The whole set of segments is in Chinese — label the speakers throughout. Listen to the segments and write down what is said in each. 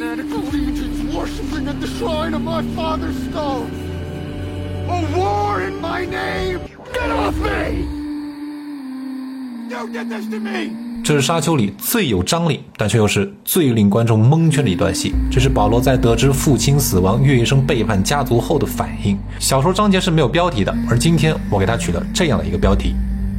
Speaker 1: Fanatical legions worshipping at the shrine of my father's skull. A war in my name! Get off me! You did this to me!
Speaker 2: 这是沙丘里最有张力，但却又是最令观众蒙圈的一段戏。这是保罗在得知父亲死亡、岳医生背叛家族后的反应。小说章节是没有标题的，而今天我给他取了这样的一个标题。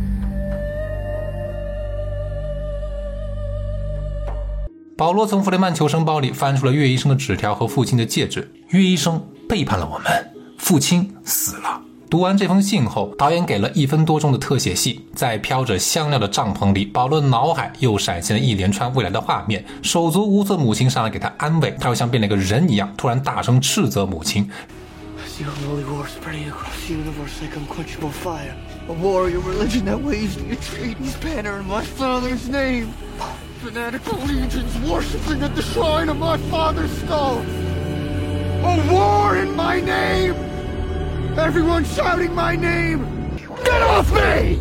Speaker 2: 保罗从弗雷曼求生包里翻出了岳医生的纸条和父亲的戒指。岳医生背叛了我们，父亲死了。读完这封信后，导演给了1分多钟的特写戏，在飘着香料的帐篷里，保罗的脑海又闪现了一连串未来的画面。手足无措母亲上来给他安慰，他又像变了个人一样，突然大声斥责母亲。
Speaker 1: The unholy war spreading across the universe like unquenchable fire. A warrior religion that waves the Atreides banner in my father's name. Fanatical legions worshipping at the shrine of my father's skull. A war in my name!Everyone shouting my name! Get off me!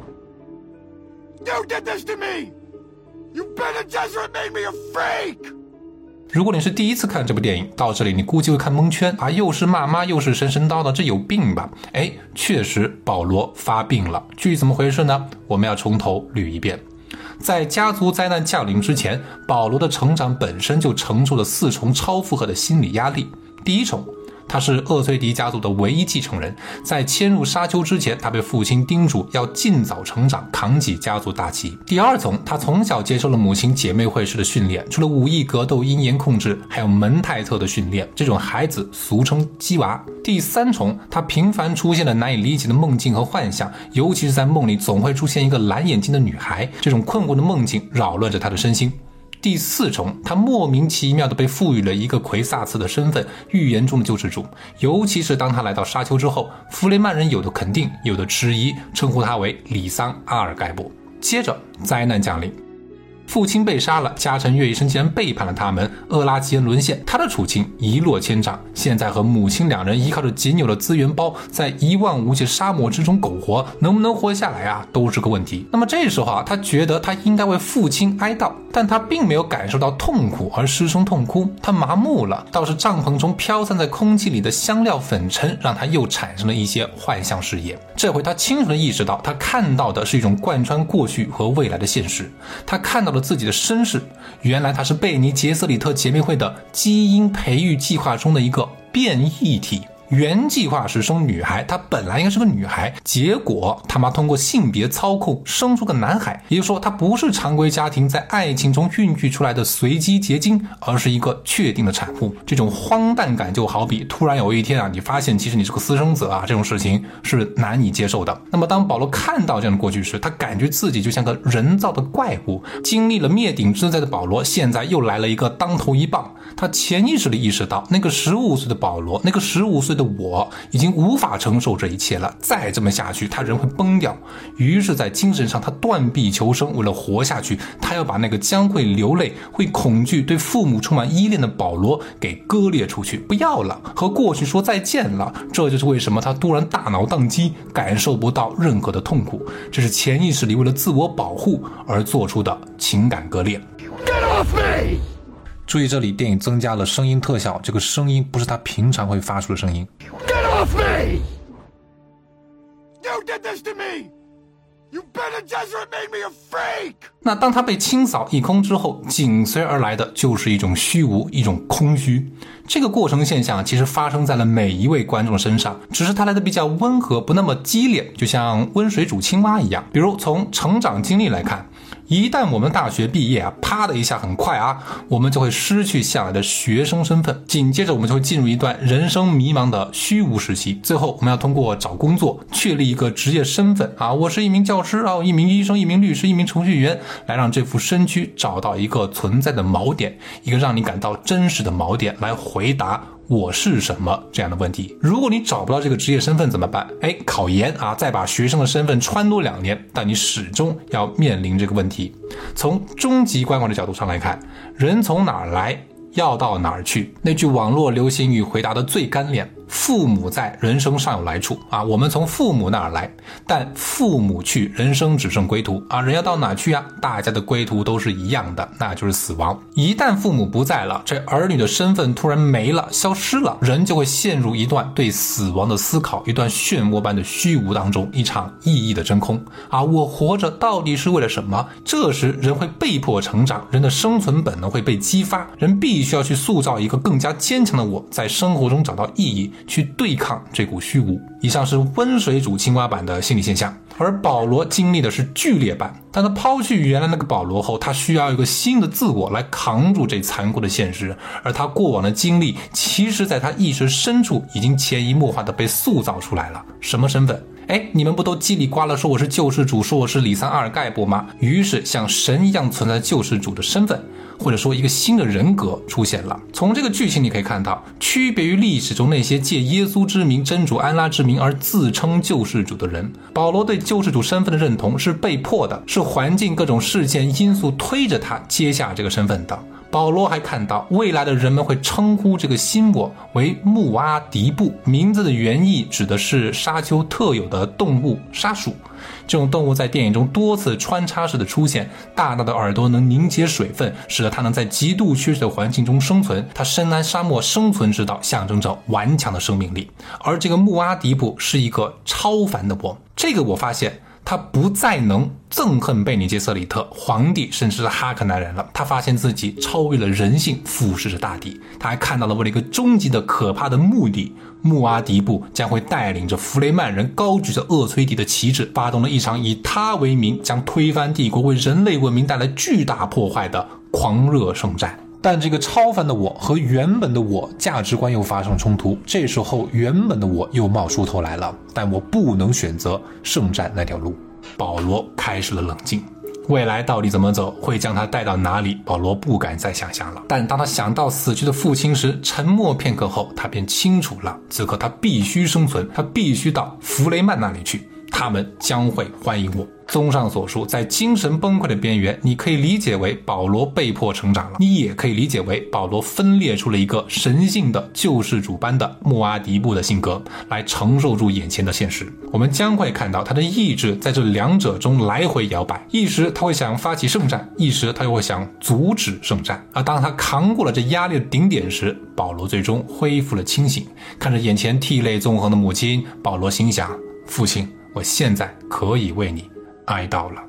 Speaker 1: You did this to me! You Bene Gesserit made me a freak!
Speaker 2: 如果你是第一次看这部电影，到这里你估计会看蒙圈啊，又是骂妈又是神神叨叨，这有病吧？确实保罗发病了，具体怎么回事呢？我们要从头捋一遍。在家族灾难降临之前，保罗的成长本身就承受了4重超负荷的心理压力。第一重，他是厄崔迪家族的唯一继承人，在迁入沙丘之前，他被父亲叮嘱要尽早成长，扛起家族大旗。第二重，他从小接受了母亲姐妹会式的训练，除了武艺格斗、阴阳控制，还有门太特的训练，这种孩子俗称鸡娃。第三重，他频繁出现了难以理解的梦境和幻想，尤其是在梦里总会出现一个蓝眼睛的女孩，这种困惑的梦境扰乱着他的身心。第4重，他莫名其妙地被赋予了一个奎萨茨的身份，预言中的救世主。尤其是当他来到沙丘之后，弗雷曼人有的肯定，有的迟疑，称呼他为里桑·阿尔盖博。接着灾难降临，父亲被杀了，家臣岳医生竟然背叛了他们，厄拉吉恩沦陷，他的处境一落千丈。现在和母亲2人依靠着仅有的资源包，在一望无际沙漠之中苟活，能不能活下来啊，都是个问题。那么这时候他觉得他应该为父亲哀悼，但他并没有感受到痛苦而失声痛哭，他麻木了。倒是帐篷中飘散在空气里的香料粉尘，让他又产生了一些幻象视野。这回他清楚地意识到，他看到的是一种贯穿过去和未来的现实。他看到了自己的身世，原来他是贝尼杰瑟里特姐妹会的基因培育计划中的一个变异体。原计划是生女孩，她本来应该是个女孩，结果他妈通过性别操控生出个男孩，也就是说她不是常规家庭在爱情中孕育出来的随机结晶，而是一个确定的产物。这种荒诞感就好比突然有一天你发现其实你是个私生子这种事情是难以接受的。那么当保罗看到这样的过去时，他感觉自己就像个人造的怪物。经历了灭顶之灾的保罗，现在又来了一个当头一棒。他潜意识里意识到，那个15岁的保罗，那个15岁的我已经无法承受这一切了，再这么下去他人会崩掉。于是在精神上他断臂求生，为了活下去，他要把那个将会流泪、会恐惧、对父母充满依恋的保罗给割裂出去，不要了，和过去说再见了。这就是为什么他突然大脑宕机，感受不到任何的痛苦，这是潜意识里为了自我保护而做出的情感割裂。
Speaker 1: Get off me!
Speaker 2: 注意这里电影增加了声音特效，这个声音不是他平常会发出的声音。
Speaker 1: Get off me! You did this to me! You Bene Gesserit made me a freak!
Speaker 2: 那当他被清扫一空之后，紧随而来的就是一种虚无，一种空虚。这个过程现象其实发生在了每一位观众身上，只是它来的比较温和，不那么激烈，就像温水煮青蛙一样。比如从成长经历来看，一旦我们大学毕业啪的一下很快我们就会失去向来的学生身份，紧接着我们就会进入一段人生迷茫的虚无时期，最后我们要通过找工作确立一个职业身份我是一名教师一名医生，一名律师，一名程序员，来让这副身躯找到一个存在的锚点，一个让你感到真实的锚点，来回答我是什么这样的问题。如果你找不到这个职业身份怎么办？考研再把学生的身份穿多2年，但你始终要面临这个问题。从终极观望的角度上来看，人从哪儿来要到哪儿去，那句网络流行语回答的最干练， 父母在，人生尚有来处啊，我们从父母那儿来，但父母去，人生只剩归途啊，人要到哪去啊？大家的归途都是一样的，那就是死亡。一旦父母不在了，这儿女的身份突然没了，消失了，人就会陷入一段对死亡的思考，一段漩涡般的虚无当中，一场意义的真空啊！我活着到底是为了什么？这时人会被迫成长，人的生存本能会被激发，人必须要去塑造一个更加坚强的我，在生活中找到意义，去对抗这股虚无。以上是温水煮青蛙版的心理现象，而保罗经历的是剧烈版。当他抛去原来那个保罗后，他需要一个新的自我来扛住这残酷的现实，而他过往的经历其实在他意识深处已经潜移默化的被塑造出来了。什么身份？你们不都叽里呱啦说我是救世主，说我是李桑阿尔盖博吗？于是像神一样存在救世主的身份，或者说一个新的人格出现了。从这个剧情你可以看到，区别于历史中那些借耶稣之名、真主安拉之名而自称救世主的人，保罗对救世主身份的认同是被迫的，是环境各种事件因素推着他接下这个身份的。保罗还看到未来的人们会称呼这个新我为穆阿迪布，名字的原意指的是沙丘特有的动物沙鼠。这种动物在电影中多次穿插式的出现，大大的耳朵能凝结水分，使得它能在极度缺水的环境中生存。它深谙沙漠生存之道，象征着顽强的生命力。而这个穆阿迪布是一个超凡的我，这个我发现他不再能憎恨贝尼杰瑟里特皇帝甚至是哈克南人了，他发现自己超越了人性，俯视着大地。他还看到了为了一个终极的可怕的目的，穆阿迪布将会带领着弗雷曼人高举着厄崔迪的旗帜，发动了一场以他为名将推翻帝国、为人类文明带来巨大破坏的狂热圣战。但这个超凡的我和原本的我价值观又发生冲突，这时候原本的我又冒出头来了，但我不能选择圣战那条路。保罗开始了冷静，未来到底怎么走，会将他带到哪里，保罗不敢再想象了。但当他想到死去的父亲时，沉默片刻后，他便清楚了，此刻他必须生存，他必须到弗雷曼那里去，他们将会欢迎我。综上所述，在精神崩溃的边缘，你可以理解为保罗被迫成长了，你也可以理解为保罗分裂出了一个神性的救世主般的穆阿迪布的性格，来承受住眼前的现实。我们将会看到他的意志在这两者中来回摇摆，一时他会想发起圣战，一时他又会想阻止圣战。而当他扛过了这压力的顶点时，保罗最终恢复了清醒，看着眼前涕泪纵横的母亲，保罗心想，父亲，我现在可以为你哀悼了。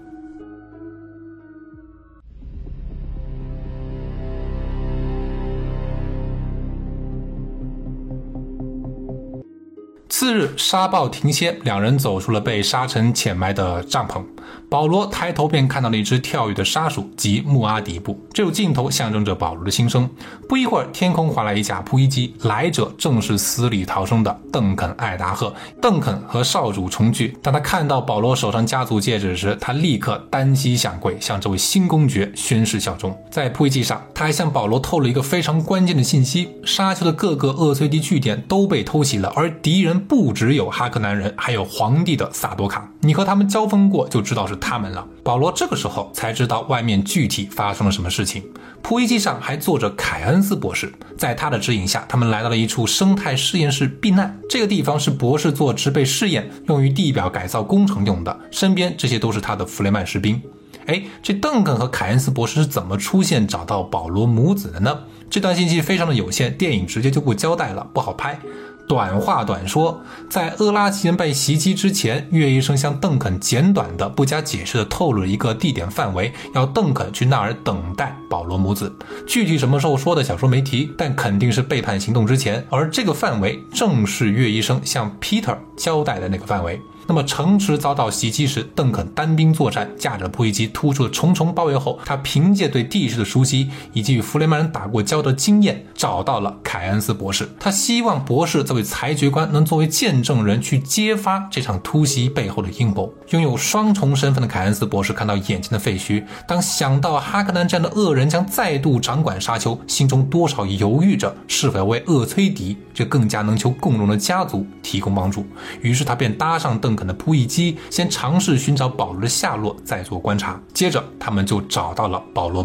Speaker 2: 次日，沙暴停歇，两人走出了被沙尘浅埋的帐篷。保罗抬头便看到了一只跳跃的沙鼠，即穆阿迪布。这种镜头象征着保罗的心声。不一会儿，天空划来一架扑翼机，来者正是死里逃生的邓肯·艾达赫。邓肯和少主重聚，当他看到保罗手上家族戒指时，他立刻单膝下跪，向这位新公爵宣誓效忠。在扑翼机上，他还向保罗透了一个非常关键的信息：沙丘的各个厄崔迪据点都被偷袭了，而敌人不只有哈克南人，还有皇帝的萨多卡。你和他们交锋过，就知道是他们了。保罗这个时候才知道外面具体发生了什么事情。扑翼机上还坐着凯恩斯博士，在他的指引下，他们来到了一处生态实验室避难。这个地方是博士做植被试验，用于地表改造工程用的，身边这些都是他的弗雷曼士兵。这邓肯和凯恩斯博士是怎么出现找到保罗母子的呢？这段信息非常的有限，电影直接就不交代了，不好拍。短话短说，在厄拉奇人被袭击之前，岳医生向邓肯简短的不加解释的透露了一个地点范围，要邓肯去那儿等待保罗母子。具体什么时候说的小说没提，但肯定是背叛行动之前，而这个范围正是岳医生向 Peter 交代的那个范围。那么城池遭到袭击时，邓肯单兵作战，驾着扑翼机突出了重重包围后，他凭借对地势的熟悉以及与弗雷曼人打过交的经验，找到了凯恩斯博士。他希望博士这位裁决官能作为见证人去揭发这场突袭背后的阴谋。拥有双重身份的凯恩斯博士看到眼前的废墟，当想到哈克南这样的恶人将再度掌管沙丘，心中多少犹豫着是否要为厄崔迪这更加能求共荣的家族提供帮助。于是他便搭上邓肯的扑翼机，先尝试寻找保罗的下落，再做观察。接着他们就找到了保罗母子。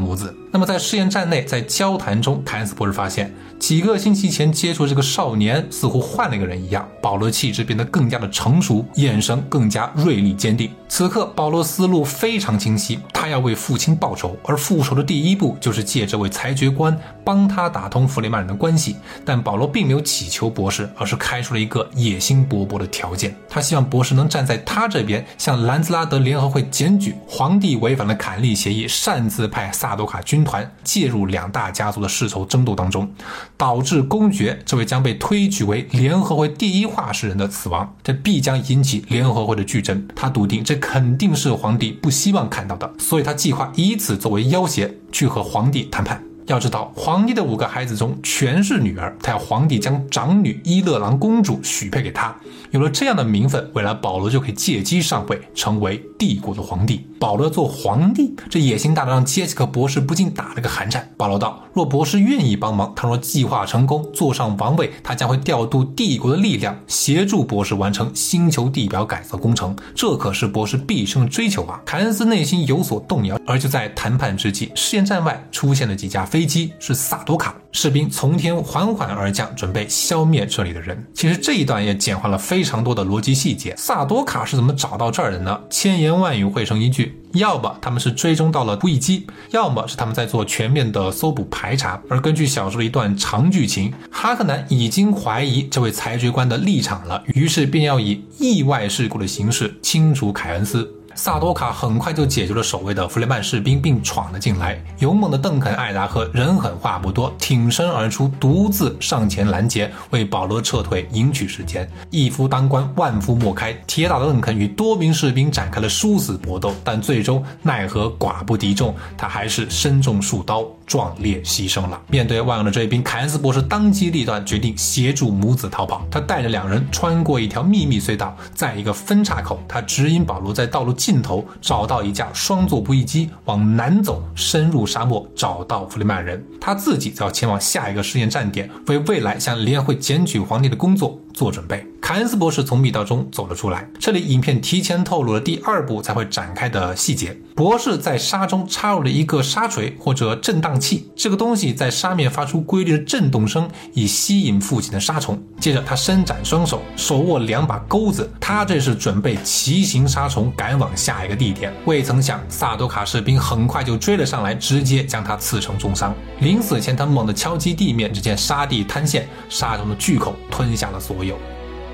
Speaker 2: 那么在试验站内，在交谈中，凯恩斯博士发现几个星期前接触这个少年似乎换了一个人一样，保罗气质变得更加的成熟，眼神更加锐利坚定。此刻保罗思路非常清晰，他要为父亲报仇，而复仇的第一步就是借这位裁决官帮他打通弗雷曼人的关系。但保罗并没有祈求博士，而是开出了一个野心勃勃的条件，他希望博士能站在他这边，向兰兹拉德联合会检举皇帝违反了坎利协议，擅自派萨多卡军团介入两大家族的世仇争斗当中，导致公爵这位将被推举为联合会第一话事人的死亡，这必将引起联合会的巨争。他笃定这肯定是皇帝不希望看到的，所以他计划以此作为要挟去和皇帝谈判。要知道，皇帝的5个孩子中全是女儿，他要皇帝将长女伊勒朗公主许配给他。有了这样的名分，未来保罗就可以借机上位，成为帝国的皇帝。保罗做皇帝，这野心大的让杰西克博士不禁打了个寒颤。保罗道，若博士愿意帮忙，他若计划成功，坐上王位，他将会调度帝国的力量，协助博士完成星球地表改造工程，这可是博士毕生的追求啊！凯恩斯内心有所动摇，而就在谈判之际，试验站外出现了几架飞机，是萨多卡士兵从天缓缓而降，准备消灭这里的人。其实这一段也简化了非常多的逻辑细节。萨多卡是怎么找到这儿的呢？千言万语汇成一句，要么他们是追踪到了扑翼机，要么是他们在做全面的搜捕排查。而根据小说的一段长剧情，哈克南已经怀疑这位裁决官的立场了，于是便要以意外事故的形式清除凯恩斯。萨多卡很快就解决了守卫的弗雷曼士兵，并闯了进来。勇猛的邓肯·艾达赫人狠话不多，挺身而出，独自上前拦截，为保罗撤退赢取时间。一夫当关，万夫莫开，铁打的邓肯与多名士兵展开了殊死搏斗，但最终奈何寡不敌众，他还是身中数刀，壮烈牺牲了。面对万恶的追兵，凯恩斯博士当机立断，决定协助母子逃跑。他带着2人穿过一条秘密隧道，在一个分岔口，他指引保罗在道路尽头找到一架双座扑翼机，往南走，深入沙漠，找到弗雷曼人。他自己则要前往下一个试验站点，为未来向联合会检举皇帝的工作做准备。凯恩斯博士从密道中走了出来，这里影片提前透露了第2部才会展开的细节。博士在沙中插入了一个沙锤或者震荡器，这个东西在沙面发出规律的震动声，以吸引附近的沙虫。接着他伸展双手，手握2把钩子，他这是准备骑行沙虫赶往下一个地点。未曾想萨多卡士兵很快就追了上来，直接将他刺成重伤。临死前他猛地敲击地面，只见沙地坍陷，沙虫的巨口吞下了所有。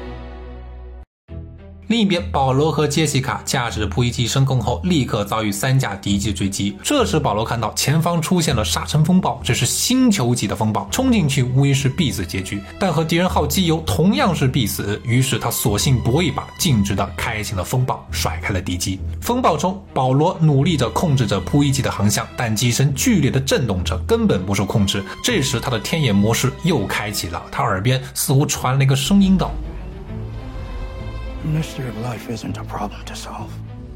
Speaker 2: 另一边，保罗和杰西卡驾驶着扑翼机升空后，立刻遭遇3架敌机追击。这时保罗看到前方出现了沙尘风暴，这是星球级的风暴，冲进去无疑是必死结局。但和敌人耗机油同样是必死，于是他索性搏一把，径直地开启了风暴，甩开了敌机。风暴中，保罗努力地控制着扑翼机的航向，但机身剧烈地震动着，根本不受控制。这时他的天眼模式又开启了，他耳边似乎传来一个声音道
Speaker 1: ：The mystery of life isn't a problem to solve,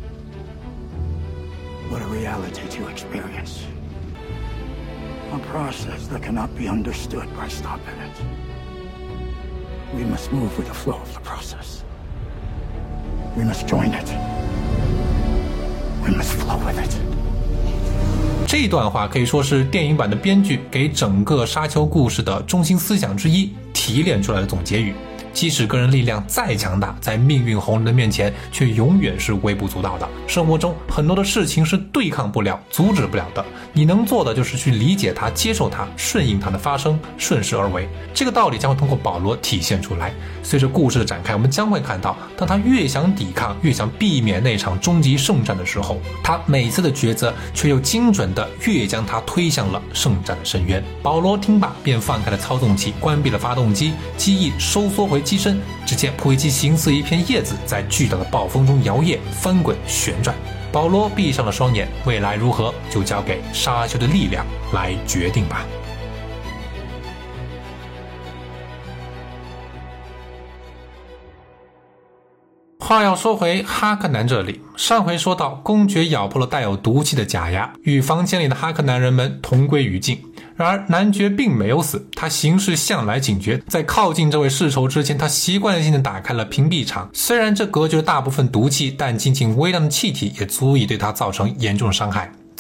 Speaker 1: but a reality to experience. A process that cannot be understood by stopping it. We must move with the flow of the process. We must join it. We must flow with it.
Speaker 2: 这段话可以说是电影版的编剧给整个沙丘故事的中心思想之一提炼出来的总结语。即使个人力量再强大，在命运洪流的面前却永远是微不足道的。生活中很多的事情是对抗不了、阻止不了的，你能做的就是去理解它、接受它、顺应它的发生，顺势而为。这个道理将会通过保罗体现出来。随着故事的展开，我们将会看到，当他越想抵抗、越想避免那场终极圣战的时候，他每次的抉择却又精准的越将他推向了圣战的深渊。保罗听罢便放开了操纵器，关闭了发动机，机翼收缩回机身，只见扑翼机形似一片叶子，在巨大的暴风中摇曳、翻滚、旋转。保罗闭上了双眼，未来如何，就交给沙丘的力量来决定吧。话要说回哈克南这里，上回说到公爵咬破了带有毒气的假牙，与房间里的哈克南人们同归于尽。然而男爵并没有死，他行事向来警觉，在靠近这位世仇之前，他习惯性的打开了屏蔽场。虽然这隔绝了大部分毒气，但仅仅微量的气体也足以对他造成严重的伤害。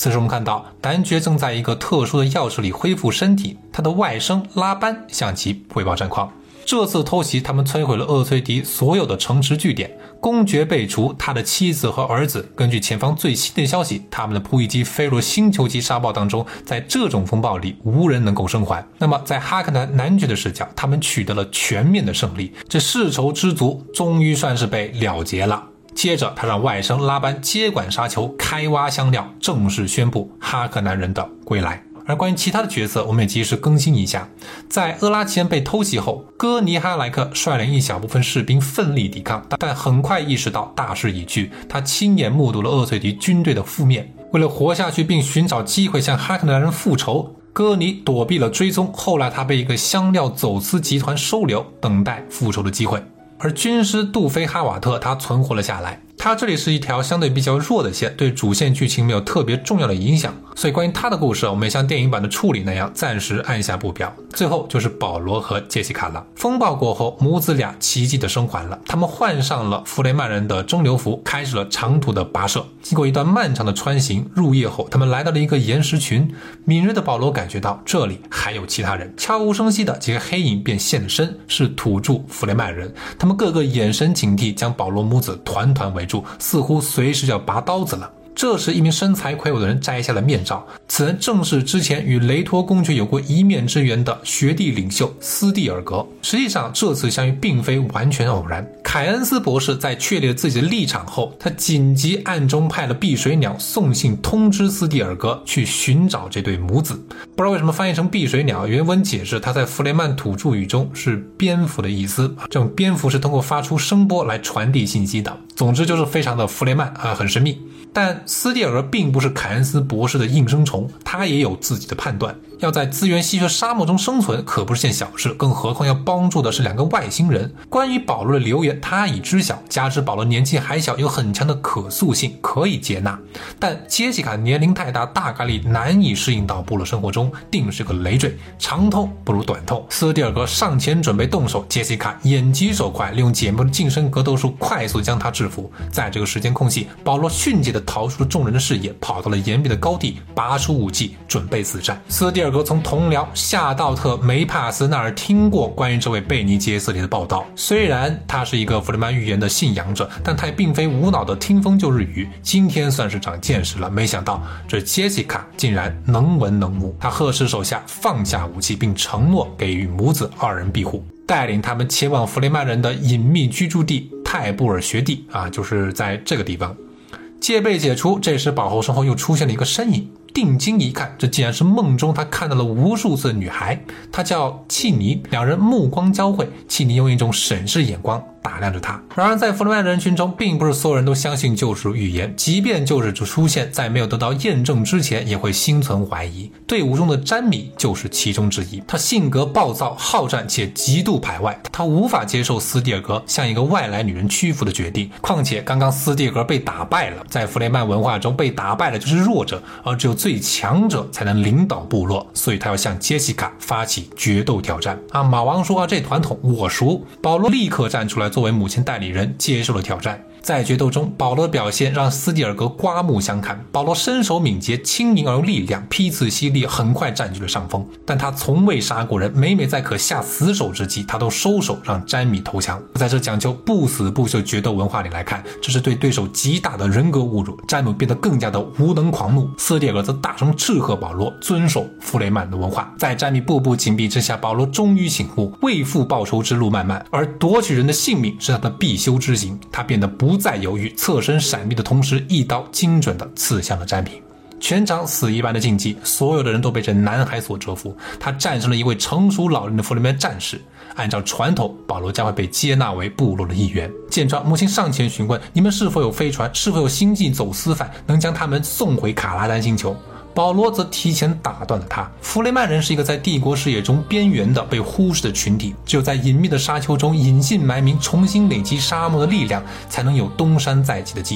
Speaker 2: 此时我们看到男爵正在一个特殊的钥匙里恢复身体，他的外甥拉班向其汇报战况。这次偷袭，他们摧毁了厄崔迪所有的城池据点，公爵被除，他的妻子和儿子，根据前方最新的消息，他们的扑翼机飞入星球级沙暴当中，在这种风暴里无人能够生还。那么在哈克南男爵的视角，他们取得了全面的胜利，这世仇之族终于算是被了结了。接着他让外甥拉班接管沙丘，开挖香料，正式宣布哈克南人的归来。而关于其他的角色，我们也及时更新一下。在厄拉奇恩被偷袭后，哥尼哈莱克率领一小部分士兵奋力抵抗，但很快意识到大势已去，他亲眼目睹了厄崔迪军队的覆灭。为了活下去并寻找机会向哈克南人复仇，哥尼躲避了追踪，后来他被一个香料走私集团收留，等待复仇的机会。而军师杜菲哈瓦特他存活了下来，他这里是一条相对比较弱的线，对主线剧情没有特别重要的影响，所以关于他的故事我们也像电影版的处理那样暂时按下不表。最后就是保罗和杰西卡了。风暴过后，母子俩奇迹的生还了，他们换上了弗雷曼人的蒸馏服，开始了长途的跋涉。经过一段漫长的穿行，入夜后他们来到了一个岩石群，敏锐的保罗感觉到这里还有其他人，悄无声息的几个黑影便现身，是土著弗雷曼人，他们个个眼神警惕，将保罗母子团团围住，似乎随时要拔刀子了。这时一名身材魁梧的人摘下了面罩，此人正是之前与雷托公爵有过一面之缘的学弟领袖斯蒂尔格。实际上这次相遇并非完全偶然，凯恩斯博士在确立了自己的立场后，他紧急暗中派了碧水鸟送信通知斯蒂尔格去寻找这对母子。不知道为什么翻译成碧水鸟，原文解释它在弗雷曼土著语中是蝙蝠的意思，这种蝙蝠是通过发出声波来传递信息的。总之就是非常的弗雷曼很神秘。但斯蒂尔格并不是凯恩斯博士的应声虫，他也有自己的判断。要在资源稀缺沙漠中生存可不是件小事，更何况要帮助的是两个外星人。关于保罗的留言他已知晓，加之保罗年纪还小，有很强的可塑性，可以接纳。但杰西卡年龄太大，大概率难以适应到部落生活中，定是个累赘，长痛不如短痛。斯蒂尔格上前准备动手，杰西卡眼疾手快，利用姐妹的近身格斗术快速将他制服。在这个时间空隙，保罗迅捷地逃出了众人的视野，跑到了岩壁的高地，拔出武器准备死战。斯蒂尔格从同僚夏道特梅帕斯那儿听过关于这位贝尼杰斯里的报道，虽然他是一个弗雷曼预言的信仰者，但他也并非无脑的听风就是雨，今天算是长见识了。没想到这杰西卡竟然能文能武，他呵斥手下放下武器，并承诺给予母子二人庇护，带领他们前往弗雷曼人的隐秘居住地泰布尔学地就是在这个地方。戒备解除，这时保后身后又出现了一个身影，定睛一看，这竟然是梦中他看到了无数次的女孩，她叫契尼。两人目光交汇，契尼用一种审视眼光打量着他。然而在弗雷曼人群中，并不是所有人都相信救赎预言，即便救世主出现，在没有得到验证之前也会心存怀疑。队伍中的詹米就是其中之一，他性格暴躁好战且极度排外，他无法接受斯蒂尔格向一个外来女人屈服的决定，况且刚刚斯蒂尔格被打败了，在弗雷曼文化中被打败的就是弱者，而只有最强者才能领导部落，所以他要向杰西卡发起决斗挑战马王说这团统我熟。保罗立刻站出来作为母亲代理人接受了挑战。在决斗中，保罗的表现让斯蒂尔格刮目相看。保罗身手敏捷，轻盈而有力量，批次犀利，很快占据了上风。但他从未杀过人，每在可下死手之际，他都收手让詹米投降。在这讲究不死不休决斗文化里来看，这是对对手极大的人格侮辱。詹姆变得更加的无能狂怒，斯蒂尔格则大声斥喝保罗遵守弗雷曼的文化。在詹米步步紧逼之下，保罗终于醒悟，为父报仇之路漫漫，而夺取人的性命是他的必修之行。他变得不再犹豫，侧身闪避的同时，一刀精准地刺向了詹米。全场死一般的竞技，所有的人都被这男孩所折服。他战胜了一位成熟老练的弗雷曼战士。按照传统，保罗将会被接纳为部落的一员。见状，母亲上前询问：你们是否有飞船？是否有星际走私犯能将他们送回卡拉丹星球？保罗则提前打断了他。弗雷曼人是一个在帝国视野中边缘的被忽视的群体，只有在隐秘的沙丘中隐姓埋名，重新累积沙漠的力量，才能有东山再起的机会。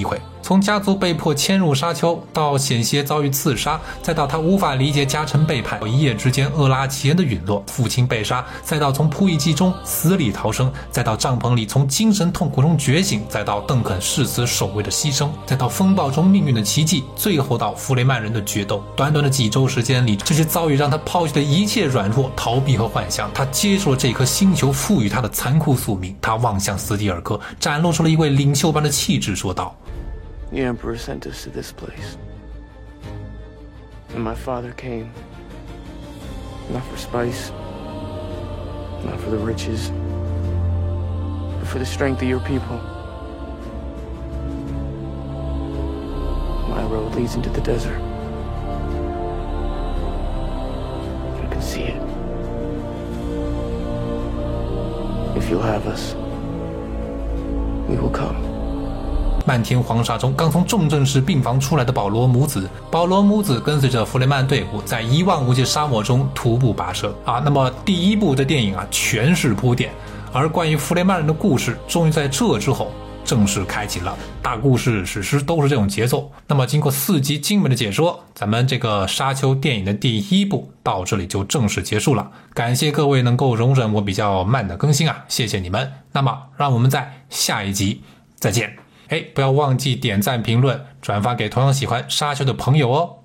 Speaker 2: 从家族被迫迁入沙丘，到险些遭遇刺杀，再到他无法理解家臣背叛，一夜之间厄拉奇恩的陨落，父亲被杀，再到从扑翼机中死里逃生，再到帐篷里从精神痛苦中觉醒，再到邓肯誓死守卫的牺牲，再到风暴中命运的奇迹，最后到弗雷曼人的决斗。短短的几周时间里，这些遭遇让他抛弃了一切软弱、逃避和幻想，他接受了这颗星球赋予他的残酷宿命。他望向斯蒂尔克，展露出了一位领袖般的气质，说道
Speaker 1: ：“The Emperor sent us to this place, and my father came, not for spice, not for the riches, but for the strength of your people. My road leads into the desert. You can see it. If you'll have us, we will come.”
Speaker 2: 漫天黄沙中，刚从重症室病房出来的保罗母子跟随着弗雷曼队伍在一望无际沙漠中徒步跋涉啊。那么第一部的电影啊，全是铺垫，而关于弗雷曼人的故事，终于在这之后正式开启了。大故事史诗都是这种节奏。那么经过4集精美的解说，咱们这个沙丘电影的第一部到这里就正式结束了。感谢各位能够容忍我比较慢的更新啊，谢谢你们。那么让我们在下一集再见。不要忘记点赞、评论、转发给同样喜欢沙丘的朋友哦。